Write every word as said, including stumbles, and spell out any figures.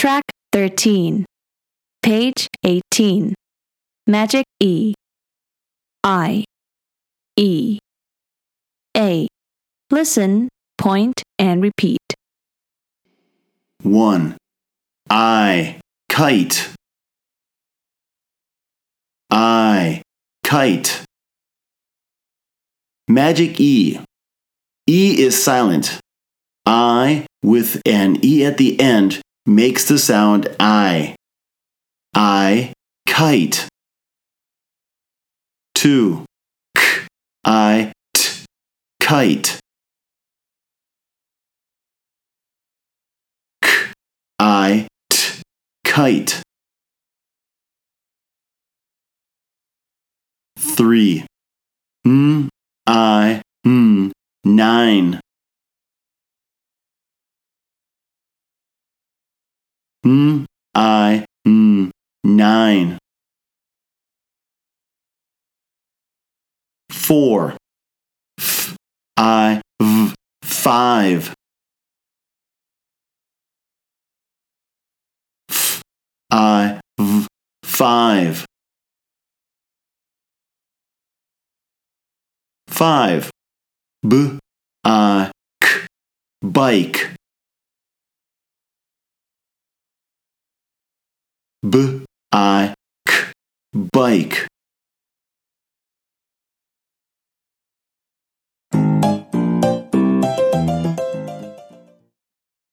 Track thirteen. Page eighteen. Magic E. I. E. A. Listen, point, and repeat. one. I, kite. I, kite. Magic E. E is silent. I, with an E at the end, makes the sound I. I, kite. two. K, I, t, kite. K, I, t, kite. three. N, I, n, nine. N, I, n, nine. four. F, I, v, five. F, I, v, five. five. B, I, k, bike. B, I, k, bike.